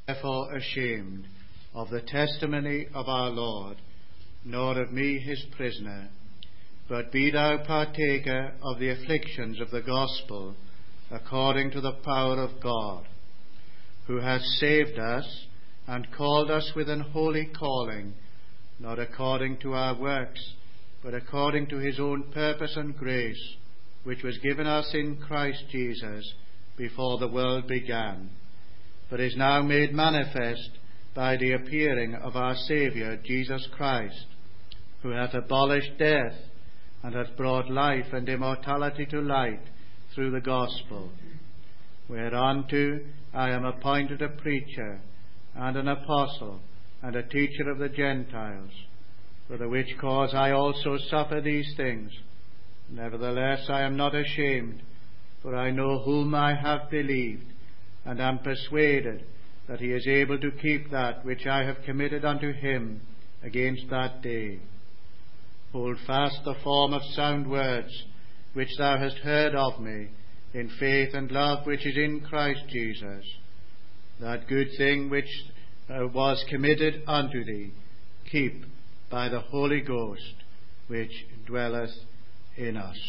therefore ashamed of the testimony of our Lord, nor of me his prisoner, but be thou partaker of the afflictions of the gospel, according to the power of God, who hath saved us and called us with an holy calling, not according to our works, but according to his own purpose and grace, which was given us in Christ Jesus before the world began, but is now made manifest by the appearing of our Saviour Jesus Christ, who hath abolished death, and hath brought life and immortality to light through the gospel, whereunto I am appointed a preacher, and an apostle, and a teacher of the Gentiles, for the which cause I also suffer these things. Nevertheless I am not ashamed, for I know whom I have believed, and am persuaded that he is able to keep that which I have committed unto him against that day. Hold fast the form of sound words which thou hast heard of me, in faith and love which is in Christ Jesus. That good thing which was committed unto thee, keep by the Holy Ghost which dwelleth in us.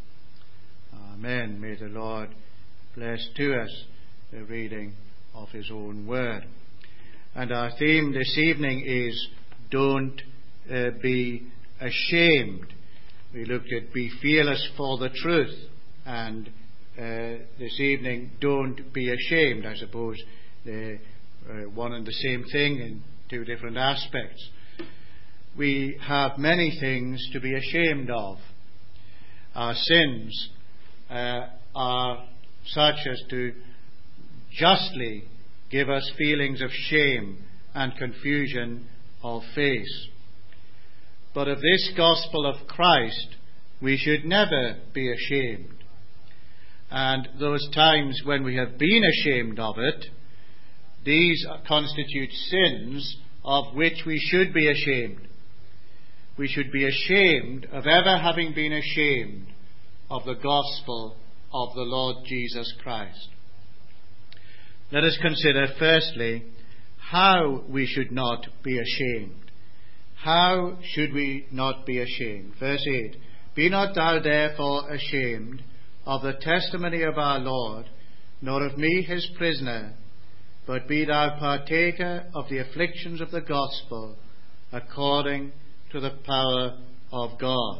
Amen. May the Lord bless to us the reading of his own word. And our theme this evening is Don't Be Ashamed. We looked at Be Fearless for the Truth, and this evening Don't Be Ashamed. I suppose they're one and the same thing in two different aspects. We have many things to be ashamed of. Our sins are such as to justly give us feelings of shame and confusion of face. But of this gospel of Christ we should never be ashamed. And those times when we have been ashamed of it, these constitute sins of which we should be ashamed. We should be ashamed of ever having been ashamed of the gospel of the Lord Jesus Christ. Let us consider firstly how we should not be ashamed. How should we not be ashamed? Verse 8, Be not thou therefore ashamed of the testimony of our Lord, nor of me his prisoner, but be thou partaker of the afflictions of the gospel, according to the power of God.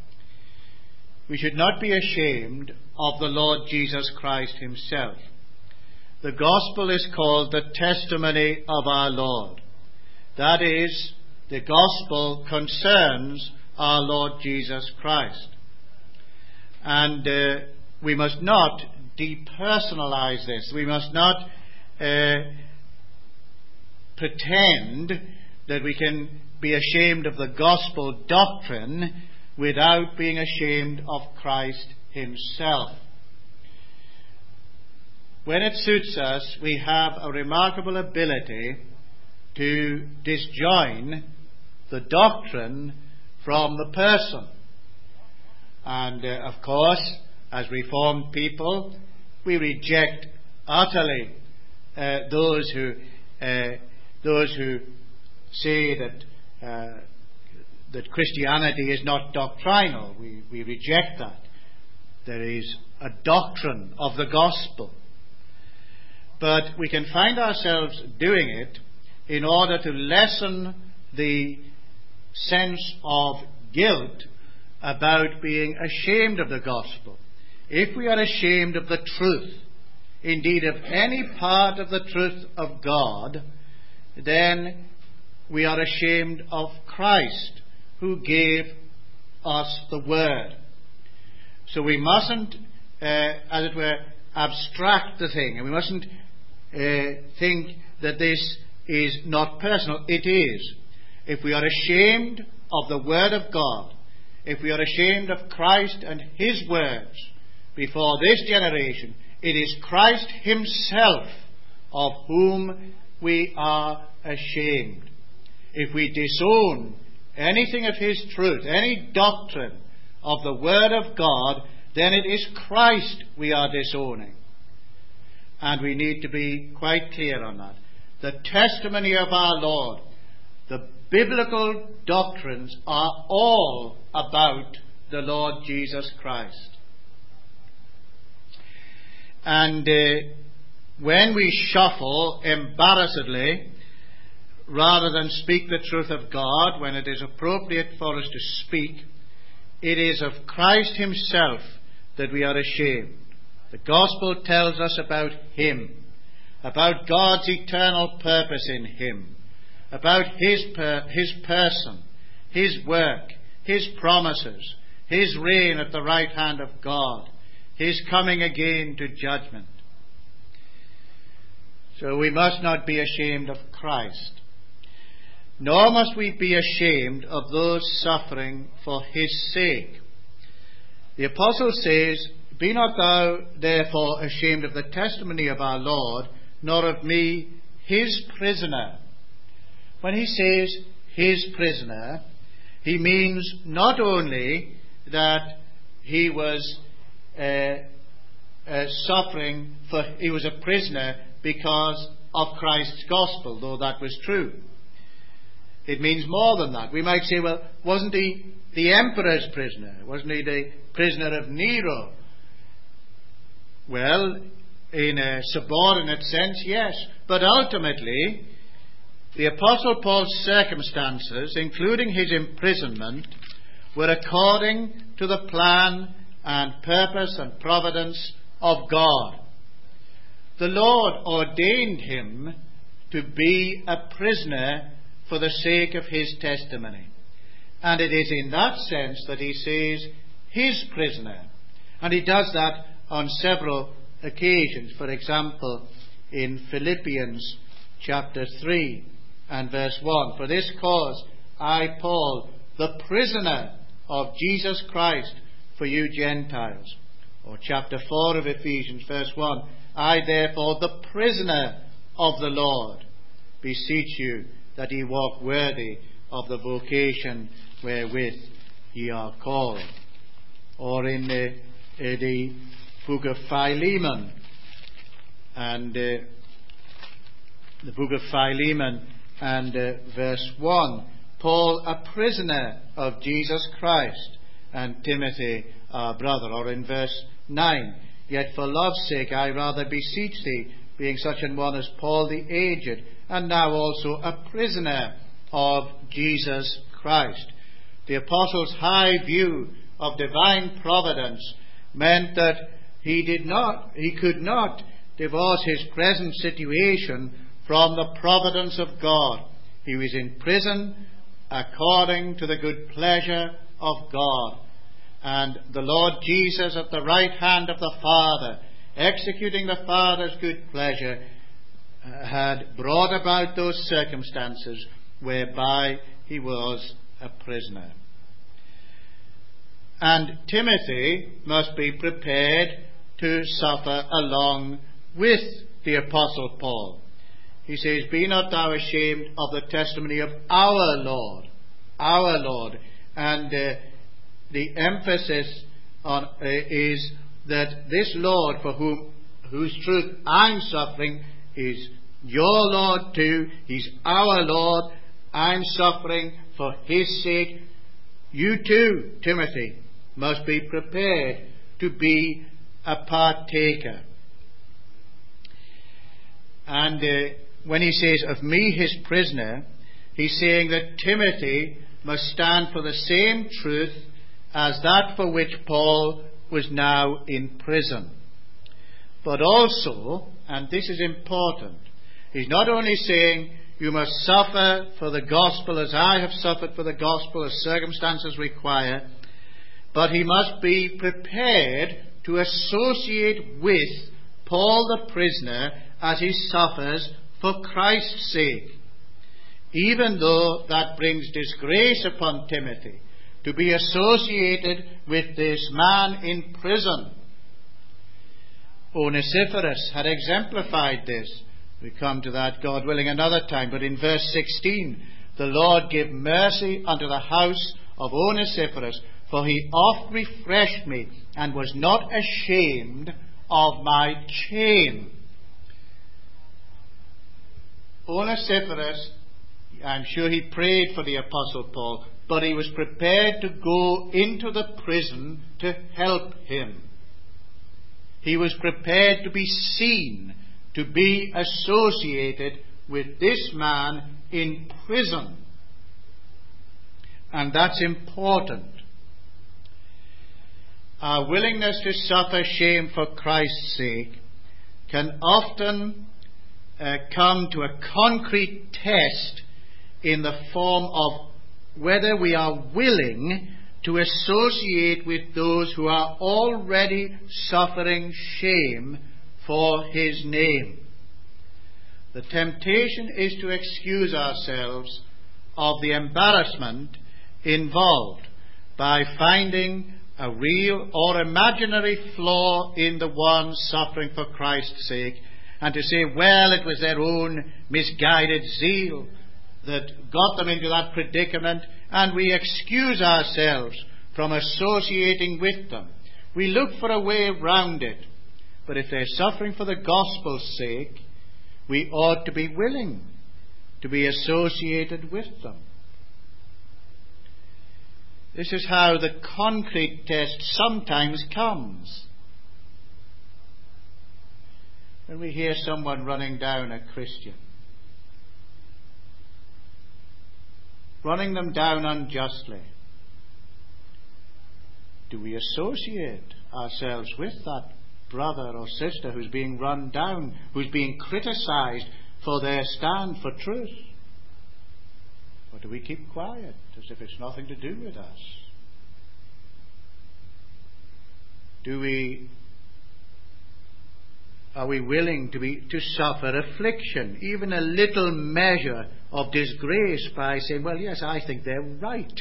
We should not be ashamed of the Lord Jesus Christ himself. The gospel is called the testimony of our Lord. That is, the gospel concerns our Lord Jesus Christ. And we must not depersonalize this. We must not pretend that we can be ashamed of the gospel doctrine without being ashamed of Christ himself. When it suits us, we have a remarkable ability to disjoin the doctrine from the person. And of course, as Reformed people, we reject utterly those who say that Christianity is not doctrinal. We reject that. There is a doctrine of the gospel. But we can find ourselves doing it in order to lessen the sense of guilt about being ashamed of the gospel. If we are ashamed of the truth, indeed of any part of the truth of God, then we are ashamed of Christ, who gave us the word. So we mustn't, as it were, abstract the thing, and we mustn't think that this is not personal. It is. If we are ashamed of the word of God, if we are ashamed of Christ and his words before this generation, it is Christ himself of whom we are ashamed. If we disown anything of his truth, any doctrine of the word of God, then it is Christ we are disowning. And we need to be quite clear on that. the testimony of our Lord, the biblical doctrines are all about the Lord Jesus Christ. And when we shuffle embarrassedly, rather than speak the truth of God when it is appropriate for us to speak, it is of Christ himself that we are ashamed. The gospel tells us about him, about God's eternal purpose in him, about his person, his work, his promises, his reign at the right hand of God, his coming again to judgment. So we must not be ashamed of Christ, nor must we be ashamed of those suffering for his sake. The apostle says, "Be not thou therefore ashamed of the testimony of our Lord, nor of me, his prisoner." When he says his prisoner, he means not only that he was suffering for, he was a prisoner because of Christ's gospel, though that was true. It means more than that. We might say, well, wasn't he the emperor's prisoner? Wasn't he the prisoner of Nero? Well, in a subordinate sense, yes. But ultimately, the Apostle Paul's circumstances, including his imprisonment, were according to the plan and purpose and providence of God. The Lord ordained him to be a prisoner for the sake of his testimony. And it is in that sense that he says his prisoner. And he does that on several occasions. For example, in Philippians chapter 3 and verse 1. "For this cause I, Paul, the prisoner of Jesus Christ for you Gentiles." Or chapter 4 of Ephesians verse 1. "I therefore, the prisoner of the Lord, beseech you that ye walk worthy of the vocation wherewith ye are called." Or in the book of Philemon, and the book of Philemon and verse 1, "Paul, a prisoner of Jesus Christ, and Timothy, our brother." Or in verse 9, "Yet for love's sake I rather beseech thee, being such an one as Paul the aged, and now also a prisoner of Jesus Christ." The apostle's high view of divine providence meant that he could not divorce his present situation from the providence of God. He was in prison according to the good pleasure of God. And the Lord Jesus at the right hand of the Father, executing the Father's good pleasure, had brought about those circumstances whereby he was a prisoner. And Timothy must be prepared to suffer along with the Apostle Paul. He says, "Be not thou ashamed of the testimony of our Lord." Our Lord. And the emphasis on is that this Lord for whose truth I'm suffering is your Lord too. He's our Lord. I'm suffering for his sake. You too, Timothy, must be prepared to be a partaker. And when he says, "Of me his prisoner," he's saying that Timothy must stand for the same truth as that for which Paul was now in prison. But also, and this is important, he's not only saying you must suffer for the gospel as I have suffered for the gospel, as circumstances require, but he must be prepared to associate with Paul the prisoner as he suffers for Christ's sake, even though that brings disgrace upon Timothy, to be associated with this man in prison. Onesiphorus had exemplified this. We come to that, God willing, another time. But in verse 16, "The Lord give mercy unto the house of Onesiphorus, for he oft refreshed me, and was not ashamed of my chain." Onesiphorus, I'm sure he prayed for the Apostle Paul, but he was prepared to go into the prison to help him. He was prepared to be seen, to be associated with this man in prison. And that's important. Our willingness to suffer shame for Christ's sake can often come to a concrete test in the form of whether we are willing to associate with those who are already suffering shame for his name. The temptation is to excuse ourselves of the embarrassment involved by finding a real or imaginary flaw in the one suffering for Christ's sake, and to say, well, it was their own misguided zeal that got them into that predicament, and we excuse ourselves from associating with them. We look for a way around it. But if they're suffering for the gospel's sake, we ought to be willing to be associated with them. This is how the concrete test sometimes comes. When we hear someone running down a Christian, running them down unjustly, do we associate ourselves with that brother or sister who's being run down, who's being criticized for their stand for truth? Or do we keep quiet as if it's nothing to do with us? Are we willing to suffer affliction, even a little measure of disgrace, by saying, well, yes, I think they're right?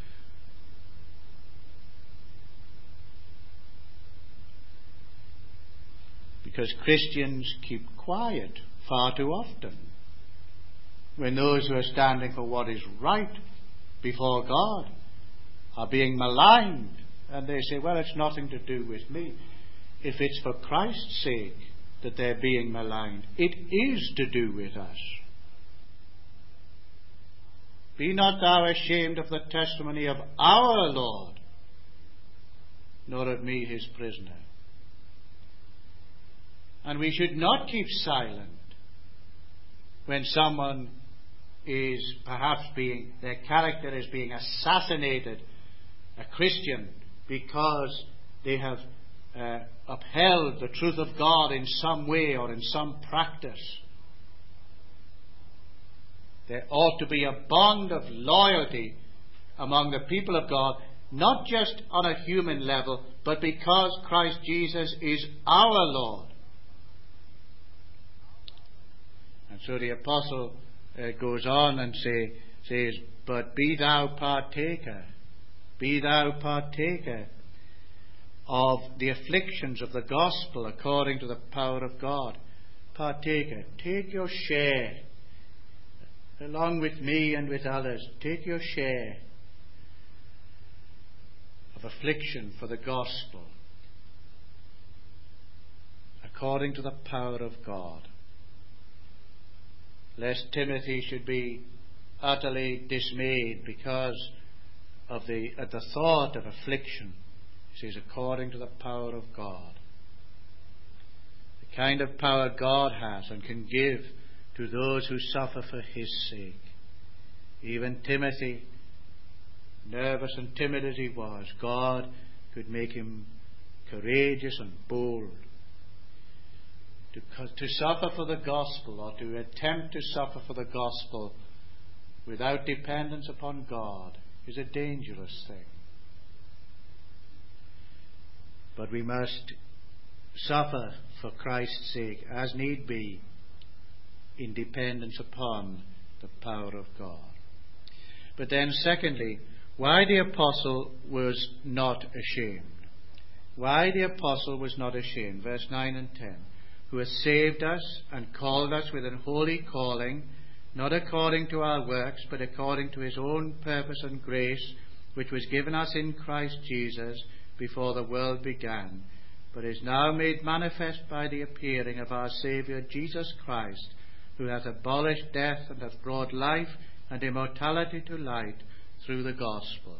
Because Christians keep quiet far too often when those who are standing for what is right before God are being maligned, and they say, well, it's nothing to do with me. If it's for Christ's sake that they're being maligned, it is to do with us. Be not thou ashamed of the testimony of our Lord, nor of me his prisoner. And we should not keep silent when someone is perhaps their character is being assassinated, a Christian, because they have upheld the truth of God in some way or in some practice. There ought to be a bond of loyalty among the people of God, not just on a human level, but because Christ Jesus is our Lord. And so the apostle goes on and says, but be thou partaker of the afflictions of the gospel according to the power of God. Partaker, take your share, along with me and with others, take your share of affliction for the gospel according to the power of God. Lest Timothy should be utterly dismayed because of the thought of affliction. He says, according to the power of God. The kind of power God has and can give to those who suffer for his sake. Even Timothy, nervous and timid as he was, God could make him courageous and bold. To suffer for the gospel, or to attempt to suffer for the gospel without dependence upon God, is a dangerous thing. But we must suffer for Christ's sake, as need be, in dependence upon the power of God. But then secondly, why the apostle was not ashamed. Why the apostle was not ashamed. Verse 9 and 10. Who has saved us and called us with an holy calling, not according to our works, but according to his own purpose and grace, which was given us in Christ Jesus before the world began, but is now made manifest by the appearing of our Saviour Jesus Christ, who hath abolished death and hath brought life and immortality to light through the gospel.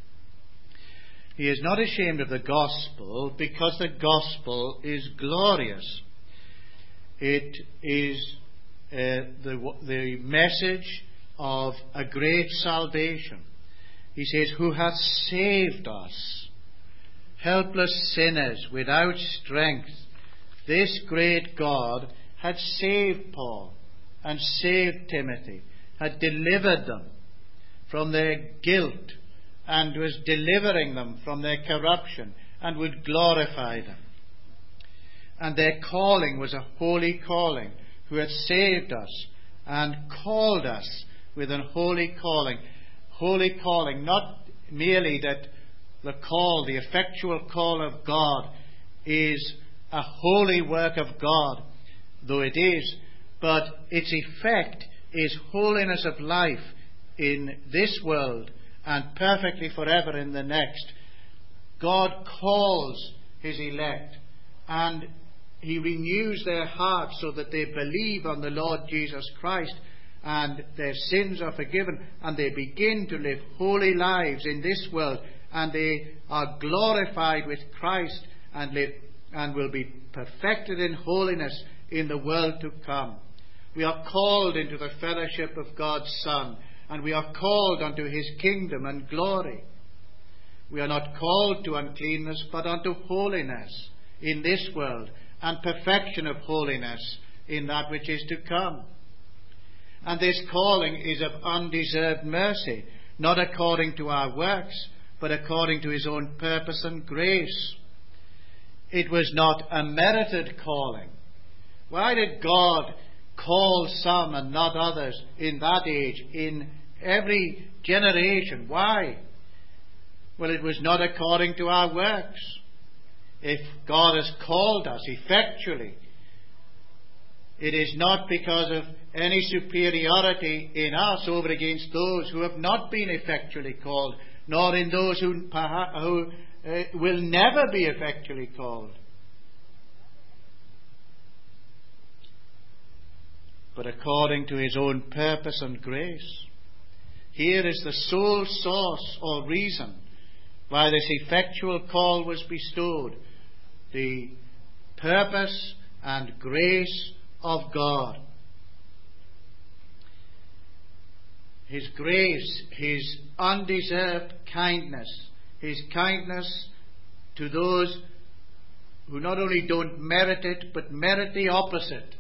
He is not ashamed of the gospel, because the gospel is glorious. It is the message of a great salvation. He says, who hath saved us, helpless sinners without strength. This great God had saved Paul and saved Timothy, had delivered them from their guilt, and was delivering them from their corruption, and would glorify them. And their calling was a holy calling, who had saved us and called us with an holy calling. Holy calling, not merely that the call, the effectual call of God, is a holy work of God, though it is, but its effect is holiness of life in this world and perfectly forever in the next. God calls His elect, and He renews their hearts so that they believe on the Lord Jesus Christ, and their sins are forgiven, and they begin to live holy lives in this world, and they are glorified with Christ and will be perfected in holiness in the world to come. We are called into the fellowship of God's Son, and we are called unto His kingdom and glory. We are not called to uncleanness, but unto holiness in this world, and perfection of holiness in that which is to come. And this calling is of undeserved mercy, not according to our works, but according to His own purpose and grace. It was not a merited calling. Why did God call some and not others in that age, in every generation? Why? Well, it was not according to our works. If God has called us effectually, it is not because of any superiority in us over against those who have not been effectually called, nor in those who will never be effectually called, but according to His own purpose and grace. Here is the sole source or reason why this effectual call was bestowed: the purpose and grace of God. His grace, His undeserved kindness, His kindness to those who not only don't merit it, but merit the opposite.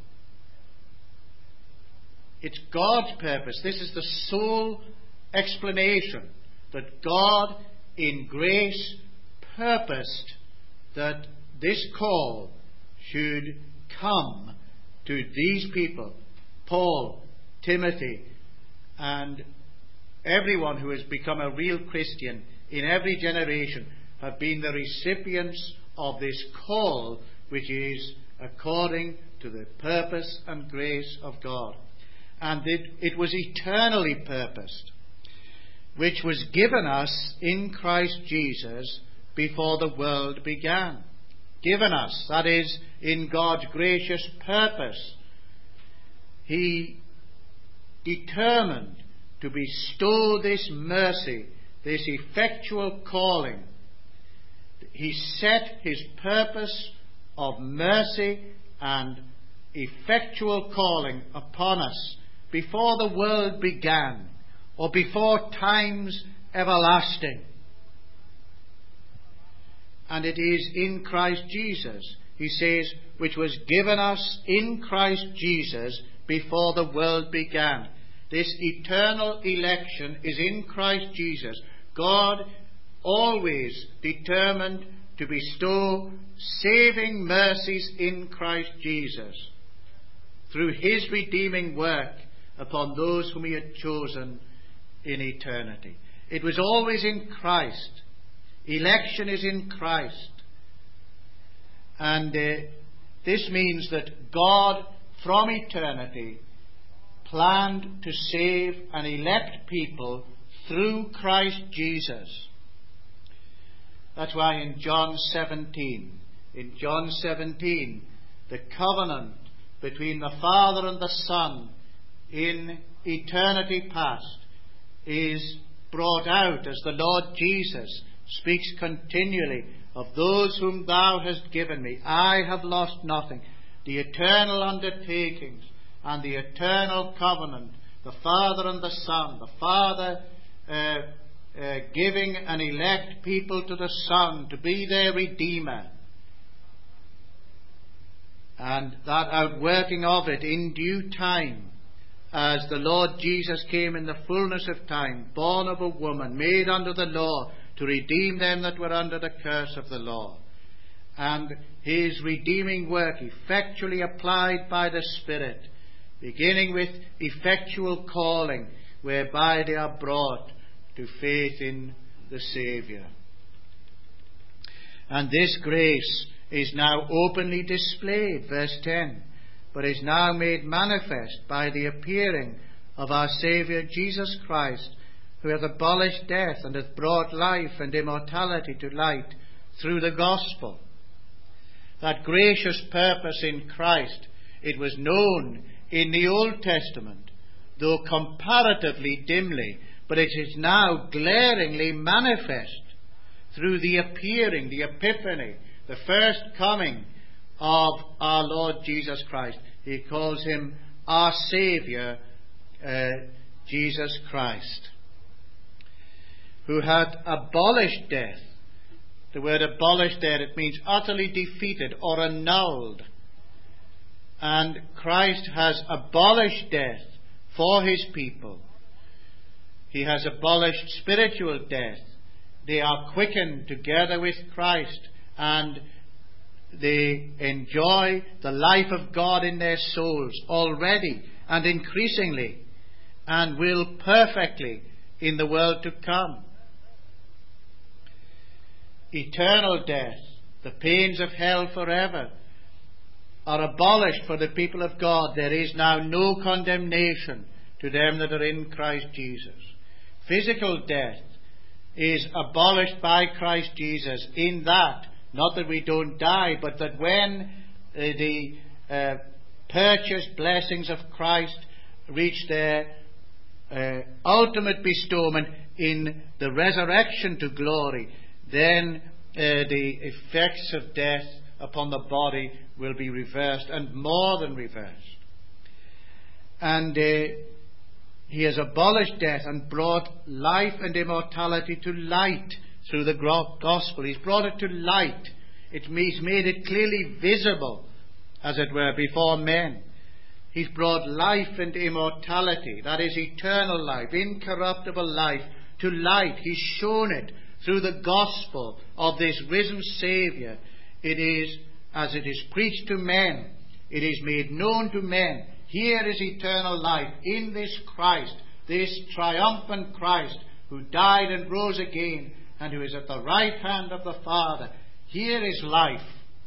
It's God's purpose. This is the sole explanation, that God in grace purposed that this call should come to these people, Paul, Timothy, and everyone who has become a real Christian in every generation have been the recipients of this call, which is according to the purpose and grace of God. And it was eternally purposed, which was given us in Christ Jesus before the world began. Given us, that is, in God's gracious purpose. He determined to bestow this mercy, this effectual calling. He set His purpose of mercy and effectual calling upon us before the world began, or before times everlasting. And it is in Christ Jesus, he says, which was given us in Christ Jesus before the world began. This eternal election is in Christ Jesus. God always determined to bestow saving mercies in Christ Jesus through His redeeming work upon those whom He had chosen in eternity. It was always in Christ. Election is in Christ. And this means that God, from eternity, planned to save and elect people through Christ Jesus. That's why in John 17, the covenant between the Father and the Son in eternity past is brought out as the Lord Jesus speaks continually of those whom thou hast given me. I have lost nothing. The eternal undertakings and the eternal covenant, the Father and the Son, the Father giving an elect people to the Son to be their Redeemer, and that outworking of it in due time, as the Lord Jesus came in the fullness of time, born of a woman, made under the law, to redeem them that were under the curse of the law. And his redeeming work effectually applied by the Spirit, beginning with effectual calling, whereby they are brought to faith in the Saviour. And this grace is now openly displayed, verse 10, but is now made manifest by the appearing of our Saviour Jesus Christ, who hath abolished death and hath brought life and immortality to light through the gospel. That gracious purpose in Christ, it was known in the Old Testament, though comparatively dimly, but it is now glaringly manifest through the appearing, the epiphany, the first coming of our Lord Jesus Christ. He calls him our Saviour, Jesus Christ, who hath abolished death. The word abolished there, it means utterly defeated or annulled. And Christ has abolished death for his people. He has abolished spiritual death. They are quickened together with Christ, and they enjoy the life of God in their souls already and increasingly, and will perfectly in the world to come. Eternal death, the pains of hell forever, are abolished for the people of God. There is now no condemnation to them that are in Christ Jesus. Physical death is abolished by Christ Jesus, in that, not that we don't die, but that when the purchased blessings of Christ reach their ultimate bestowment in the resurrection to glory, then the effects of death upon the body will be reversed, and more than reversed. And he has abolished death and brought life and immortality to light through the gospel. He's brought it to light. He's made it clearly visible, as it were, before men. He's brought life and immortality, that is eternal life, incorruptible life, to light. He's shown it through the gospel of this risen Saviour. It is, as it is preached to men, it is made known to men. Here is eternal life in this Christ, this triumphant Christ, who died and rose again, and who is at the right hand of the Father. Here is life.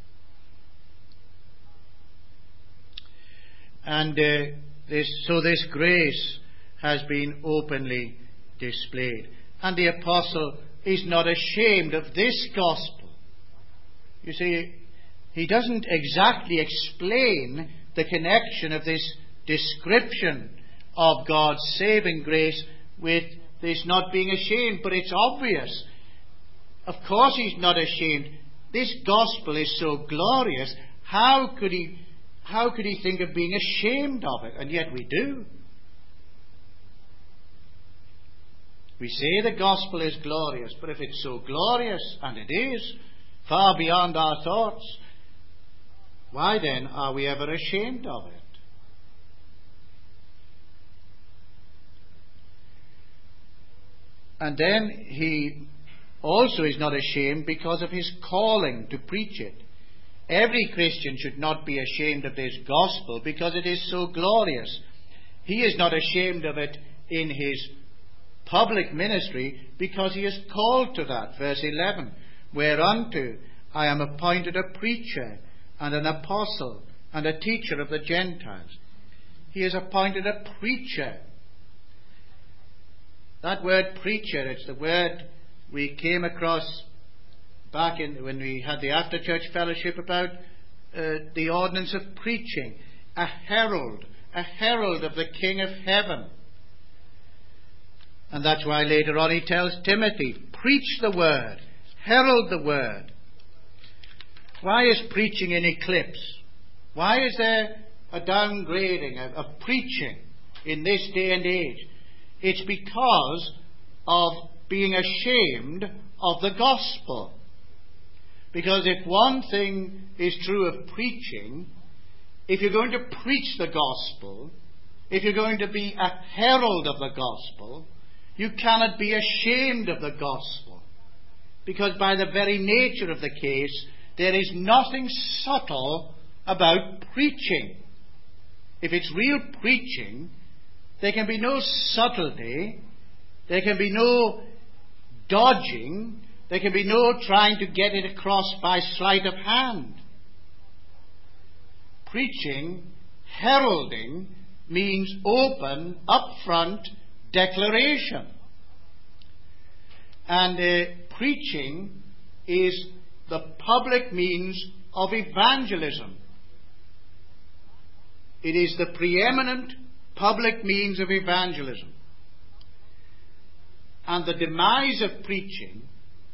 And this grace has been openly displayed. And the apostle is not ashamed of this gospel. You see, he doesn't exactly explain the connection of this description of God's saving grace with this not being ashamed, but it's obvious. Of course he's not ashamed. This gospel is so glorious. How could he think of being ashamed of it? And yet we do. We say the gospel is glorious, but if it's so glorious, and it is, far beyond our thoughts, why then are we ever ashamed of it? And then he also is not ashamed because of his calling to preach it. Every Christian should not be ashamed of this gospel because it is so glorious. He is not ashamed of it in his public ministry because he is called to that. Verse 11, whereunto I am appointed a preacher and an apostle and a teacher of the Gentiles. He is appointed a preacher. That word preacher, it's the word we came across when we had the after-church fellowship about the ordinance of preaching. a herald of the King of Heaven. And that's why later on he tells Timothy, preach the word, herald the word. Why is preaching in eclipse? Why is there a downgrading of preaching in this day and age? It's because of being ashamed of the gospel. Because if one thing is true of preaching, if you're going to preach the gospel, if you're going to be a herald of the gospel, you cannot be ashamed of the gospel. Because by the very nature of the case, there is nothing subtle about preaching. If it's real preaching, there can be no subtlety, there can be no dodging, there can be no trying to get it across by sleight of hand. Preaching, heralding, means open, upfront declaration. And preaching is the public means of evangelism. It is the preeminent public means of evangelism. And the demise of preaching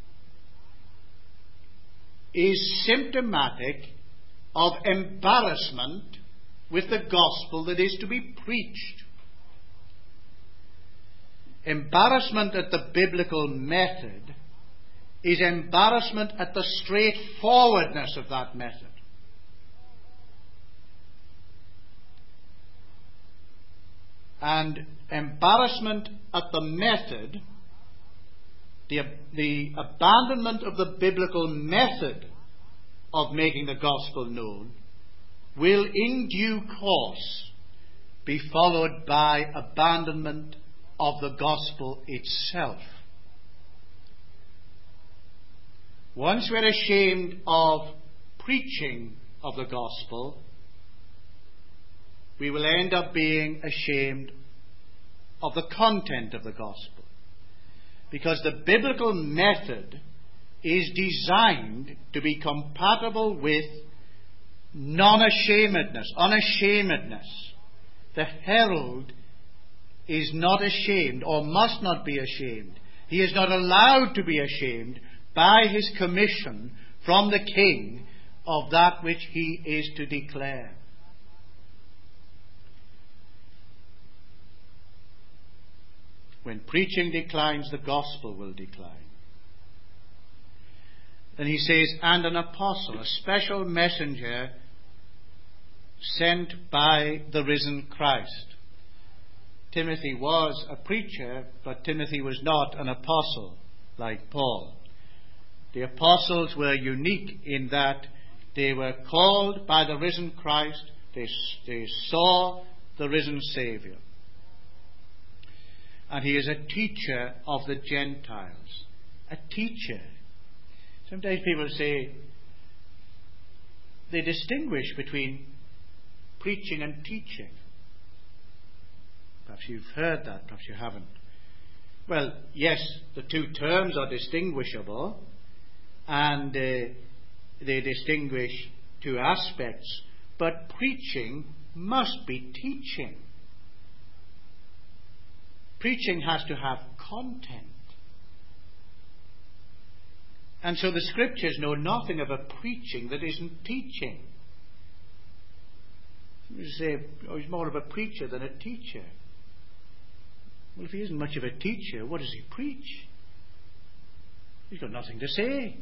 is symptomatic of embarrassment with the gospel that is to be preached. Embarrassment at the biblical method is embarrassment at the straightforwardness of that method. And embarrassment at the method, the abandonment of the biblical method of making the gospel known, will in due course be followed by abandonment of the gospel itself. Once we're ashamed of preaching of the gospel, we will end up being ashamed of the content of the gospel. Because the biblical method is designed to be compatible with non-ashamedness, unashamedness. The herald is not ashamed or must not be ashamed. He is not allowed to be ashamed by his commission from the king of that which he is to declare. When preaching declines, the gospel will decline. Then he says, and an apostle, a special messenger sent by the risen Christ. Timothy was a preacher, but Timothy was not an apostle like Paul. The apostles were unique in that they were called by the risen Christ. They saw the risen Saviour. And he is a teacher of the Gentiles. A teacher. Sometimes people say they distinguish between preaching and teaching. Perhaps you've heard that, perhaps you haven't. Well, yes, the two terms are distinguishable, and they distinguish two aspects, but preaching must be teaching. Preaching has to have content. And so the Scriptures know nothing of a preaching that isn't teaching. You say, oh, he's more of a preacher than a teacher. Well, if he isn't much of a teacher, what does he preach? He's got nothing to say.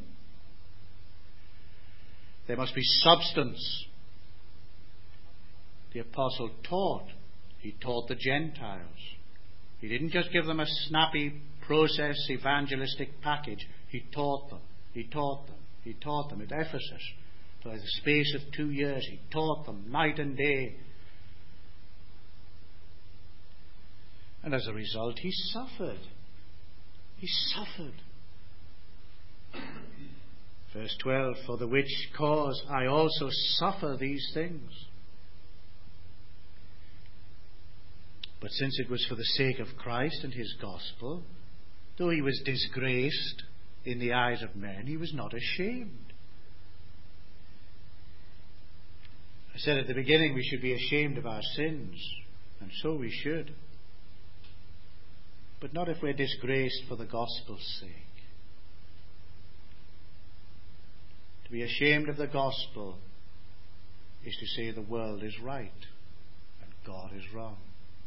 There must be substance. The apostle taught. He taught the Gentiles. He didn't just give them a snappy process evangelistic package. He taught them. He taught them. He taught them at Ephesus. For the space of 2 years, he taught them night and day. And as a result, he suffered. He suffered. Verse 12, for the which cause I also suffer these things. But since it was for the sake of Christ and his gospel, though he was disgraced in the eyes of men, he was not ashamed. I said at the beginning we should be ashamed of our sins, and so we should. But not if we're disgraced for the gospel's sake. To be ashamed of the gospel is to say the world is right and God is wrong.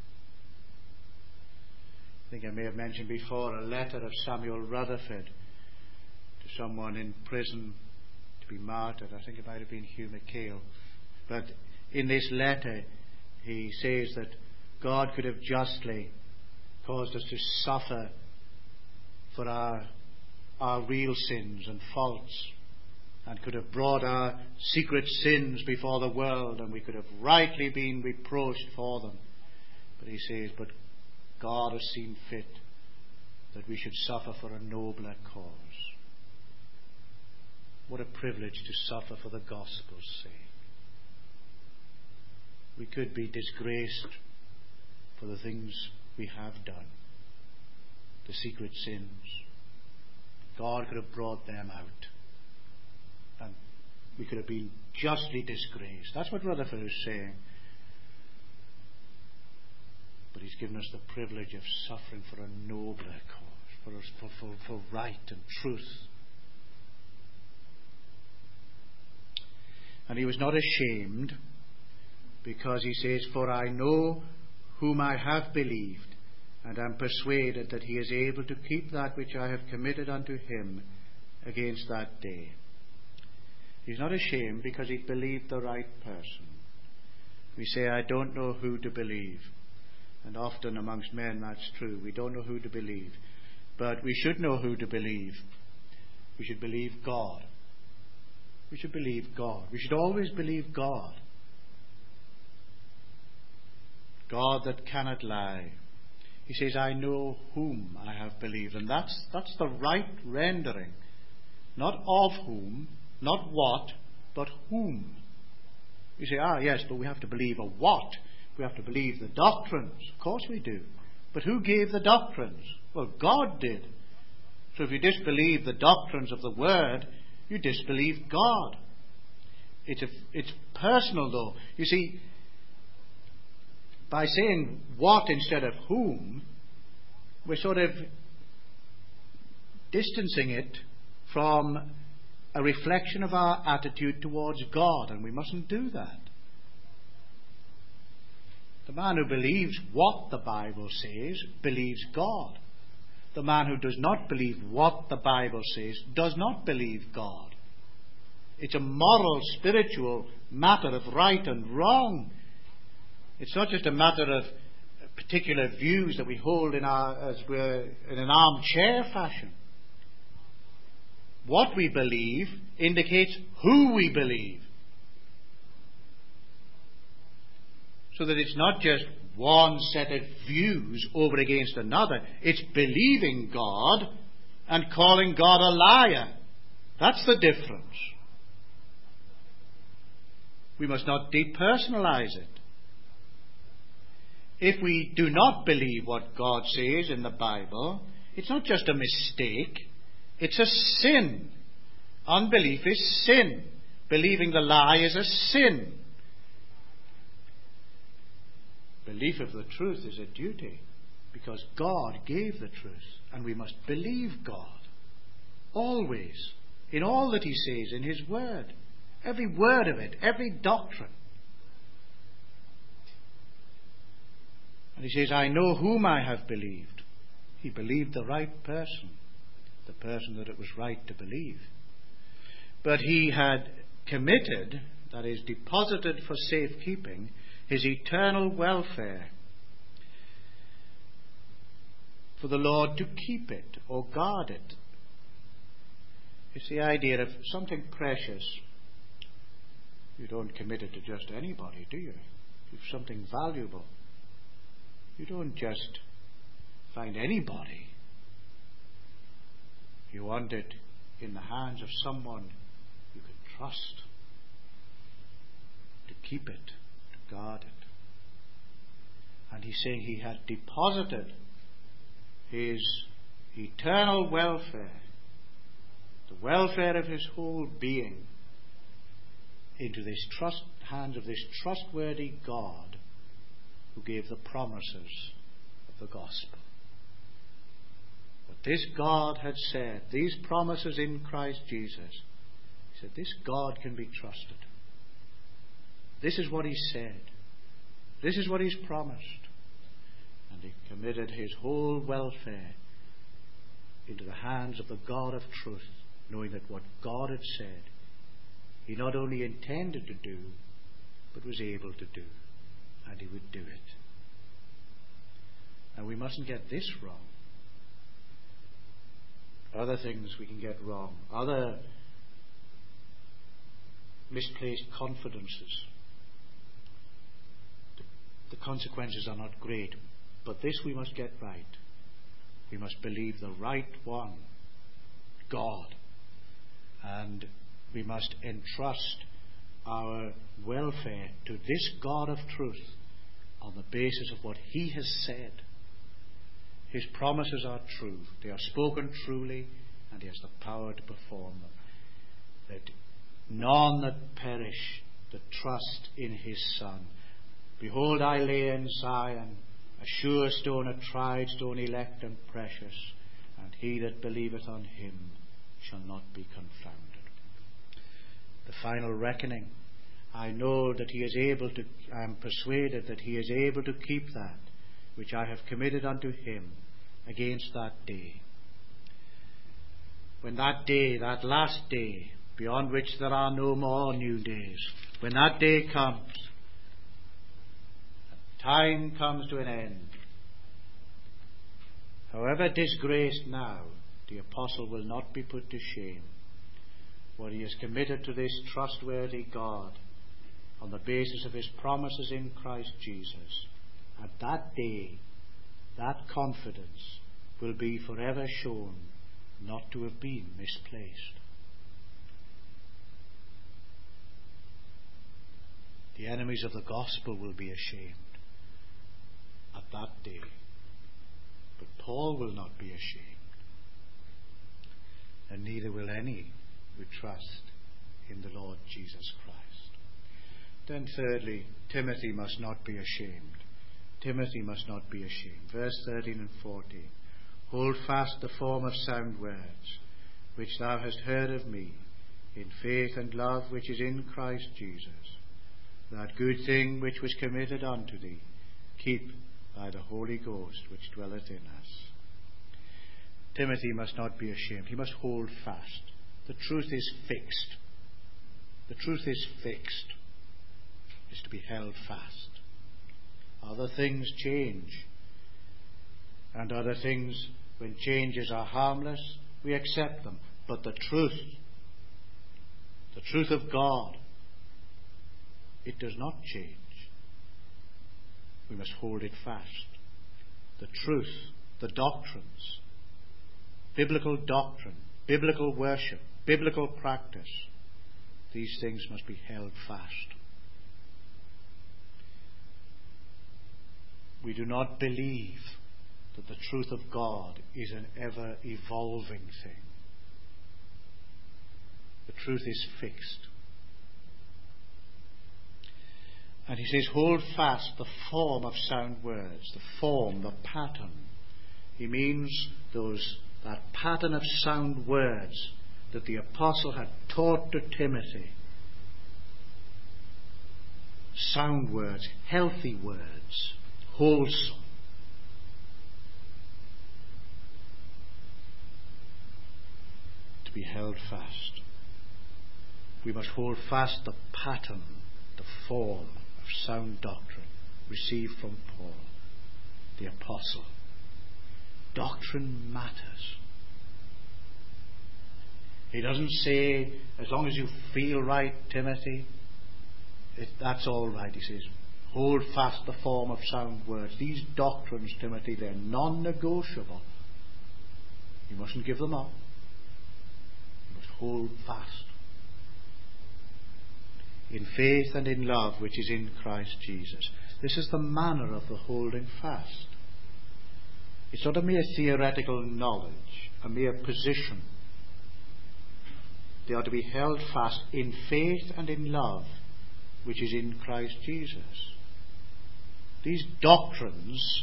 I think I may have mentioned before a letter of Samuel Rutherford to someone in prison to be martyred. I think it might have been Hugh McHale. But in this letter he says that God could have justly caused us to suffer for our real sins and faults, and could have brought our secret sins before the world, and we could have rightly been reproached for them. But he says, but God has seen fit that we should suffer for a nobler cause. What a privilege to suffer for the gospel's sake. We could be disgraced for the things we have done, the secret sins. God could have brought them out, and we could have been justly disgraced. That's what Rutherford is saying. But he's given us the privilege of suffering for a nobler cause, for right and truth. And he was not ashamed, because he says, for I know whom I have believed, and am persuaded that he is able to keep that which I have committed unto him against that day. He's not ashamed because he believed the right person. We say, I don't know who to believe. And often amongst men that's true. We don't know who to believe. But we should know who to believe. We should believe God. We should believe God. We should always believe God. God that cannot lie. He says, I know whom I have believed. And that's the right rendering. Not of whom, not what, but whom. You say, yes, but we have to believe a what? We have to believe the doctrines. Of course we do. But who gave the doctrines? Well, God did. So if you disbelieve the doctrines of the Word, you disbelieve God. It's personal though. You see, by saying what instead of whom, we're sort of distancing it from a reflection of our attitude towards God, and we mustn't do that. The man who believes what the Bible says believes God. The man who does not believe what the Bible says does not believe God. It's a moral, spiritual matter of right and wrong. It's not just a matter of particular views that we hold in an armchair fashion. What we believe indicates who we believe. So that it's not just one set of views over against another. It's believing God and calling God a liar. That's the difference. We must not depersonalize it. If we do not believe what God says in the Bible, it's not just a mistake, it's a sin. Unbelief is sin. Believing the lie is a sin. Belief of the truth is a duty, because God gave the truth, and we must believe God always, in all that He says in His Word, every word of it, every doctrine. And He says, I know whom I have believed. He believed the right person, the person that it was right to believe. But He had committed, that is, deposited for safekeeping, His eternal welfare for the Lord to keep it or guard it. It's the idea of something precious. You don't commit it to just anybody, do you? If something valuable, you don't just find anybody. You want it in the hands of someone you can trust to keep it, to guard it. And He's saying He had deposited His eternal welfare, the welfare of His whole being, into this hands of this trustworthy God who gave the promises of the gospel. What this God had said, these promises in Christ Jesus, he said, this God can be trusted. This is what he said. This is what he's promised. And he committed his whole welfare into the hands of the God of truth, knowing that what God had said, he not only intended to do, but was able to do. And he would do it. And we mustn't get this wrong. Other things we can get wrong. Other misplaced confidences. The consequences are not great. But this we must get right. We must believe the right one, God. And we must entrust our welfare to this God of truth on the basis of what he has said. His promises are true. They are spoken truly, and he has the power to perform them. That none that perish, that trust in his Son. Behold, I lay in Zion a sure stone, a tried stone, elect and precious, and he that believeth on him shall not be confounded. The final reckoning. I know that he is able to, I am persuaded that he is able to keep that which I have committed unto him against that day. When that day, that last day, beyond which there are no more new days, when that day comes, time comes to an end. However disgraced now, the apostle will not be put to shame. What he has committed to this trustworthy God on the basis of his promises in Christ Jesus, at that day, that confidence will be forever shown not to have been misplaced. The enemies of the gospel will be ashamed at that day. But Paul will not be ashamed. And neither will any who trust in the Lord Jesus Christ. Then thirdly, Timothy must not be ashamed. Timothy must not be ashamed. Verse 13 and 14. Hold fast the form of sound words, which thou hast heard of me, in faith and love which is in Christ Jesus. That good thing which was committed unto thee, keep by the Holy Ghost which dwelleth in us. Timothy must not be ashamed. He must hold fast. The truth is fixed. The truth is fixed. Is to be held fast. Other things change. And other things, when changes are harmless, we accept them. But the truth of God, it does not change. We must hold it fast. The truth, the doctrines, biblical doctrine, biblical worship, biblical practice, these things must be held fast. We do not believe that the truth of God is an ever-evolving thing. The truth is fixed. And he says, hold fast the form of sound words, the form, the pattern. He means that pattern of sound words that the apostle had taught to Timothy. Sound words, healthy words, wholesome. To be held fast. We must hold fast the pattern, the form of sound doctrine received from Paul, the apostle. Doctrine matters. He doesn't say, as long as you feel right, Timothy, that's all right. He says, hold fast the form of sound words. These doctrines, Timothy, they're non-negotiable. You mustn't give them up. You must hold fast. In faith and in love which is in Christ Jesus. This is the manner of the holding fast. It's not a mere theoretical knowledge, a mere position. They are to be held fast in faith and in love which is in Christ Jesus. These doctrines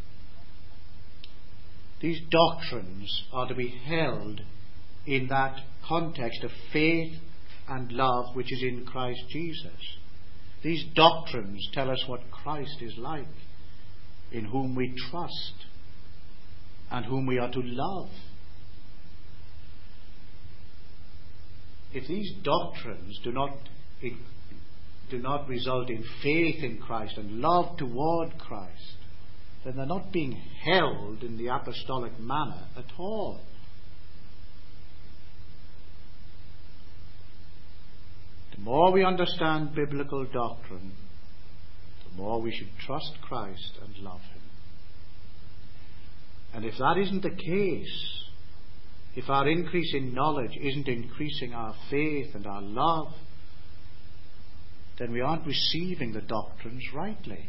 are to be held in that context of faith and love which is in Christ Jesus. These doctrines tell us what Christ is like, in whom we trust and whom we are to love. If these doctrines do not result in faith in Christ and love toward Christ, then they're not being held in the apostolic manner at all. The more we understand biblical doctrine, the more we should trust Christ and love Him. And if that isn't the case, if our increase in knowledge isn't increasing our faith and our love, then we aren't receiving the doctrines rightly.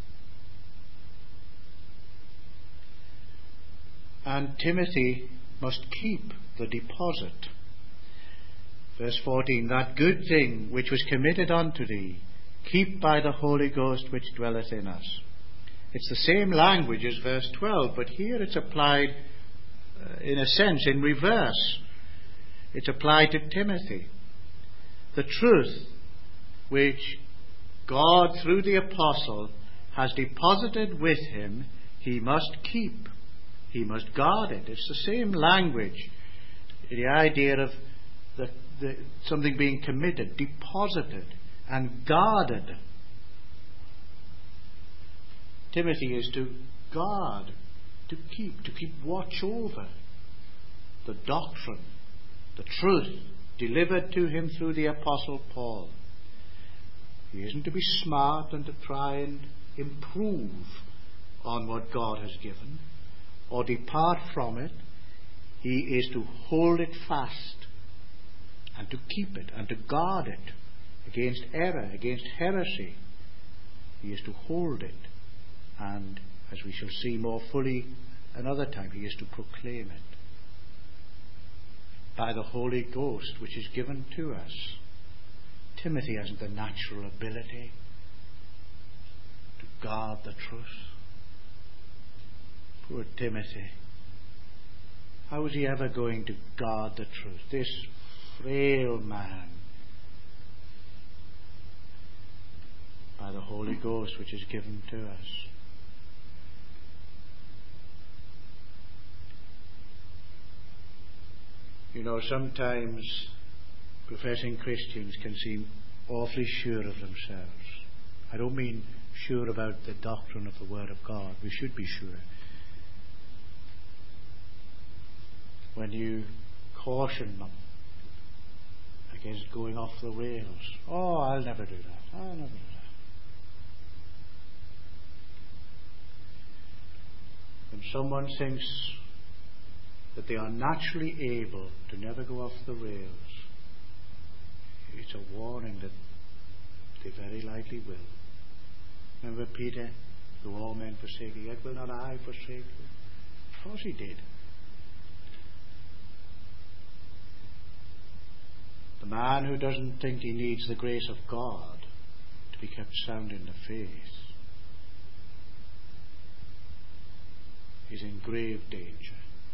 And Timothy must keep the deposit. Verse 14, that good thing which was committed unto thee, keep by the Holy Ghost which dwelleth in us. It's the same language as verse 12, but here it's applied, in a sense, in reverse. It's applied to Timothy. The truth which God, through the apostle, has deposited with him, he must keep. He must guard it. It's the same language. The idea of something being committed, deposited, and guarded. Timothy is to guard, to keep watch over the doctrine, the truth delivered to him through the Apostle Paul. He isn't to be smart and to try and improve on what God has given or depart from it. He is to hold it fast and to keep it and to guard it against error, against heresy. He is to hold it, and as we shall see more fully another time, he is to proclaim it by the Holy Ghost which is given to us. Timothy hasn't the natural ability to guard the truth. Poor Timothy. How is he ever going to guard the truth? This frail man, by the Holy Ghost which is given to us. You know, sometimes professing Christians can seem awfully sure of themselves. I don't mean sure about the doctrine of the Word of God. We should be sure. When you caution them against going off the rails. Oh, I'll never do that. I'll never do that. When someone thinks that they are naturally able to never go off the rails, it's a warning that they very likely will. Remember Peter, though all men forsake you, yet will not I forsake you? Of course he did. The man who doesn't think he needs the grace of God to be kept sound in the faith is in grave danger.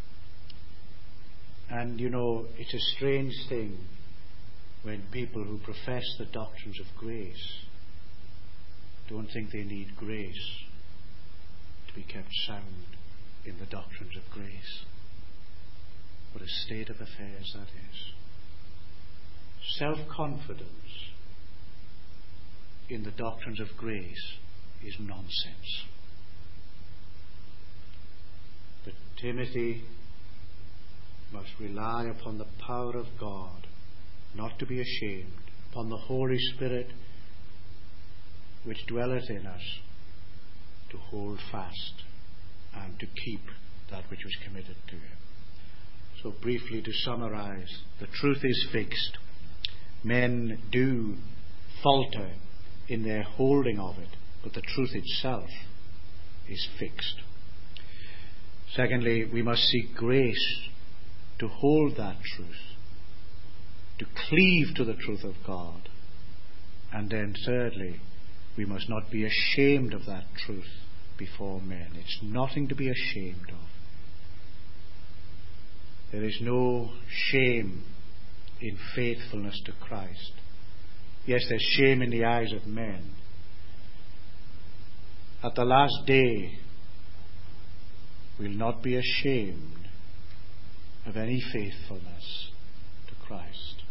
And you know, it's a strange thing when people who profess the doctrines of grace don't think they need grace to be kept sound in the doctrines of grace. What a state of affairs that is. Self-confidence in the doctrines of grace is nonsense. But Timothy must rely upon the power of God, not to be ashamed, upon the Holy Spirit which dwelleth in us, to hold fast and to keep that which was committed to him. So briefly to summarize, the truth is fixed. Men do falter in their holding of it, but the truth itself is fixed. Secondly, we must seek grace to hold that truth, to cleave to the truth of God, And then thirdly, we must not be ashamed of that truth before men. It's nothing to be ashamed of. There is no shame in faithfulness to Christ. Yes, there's shame in the eyes of men. At the last day, we'll not be ashamed of any faithfulness to Christ.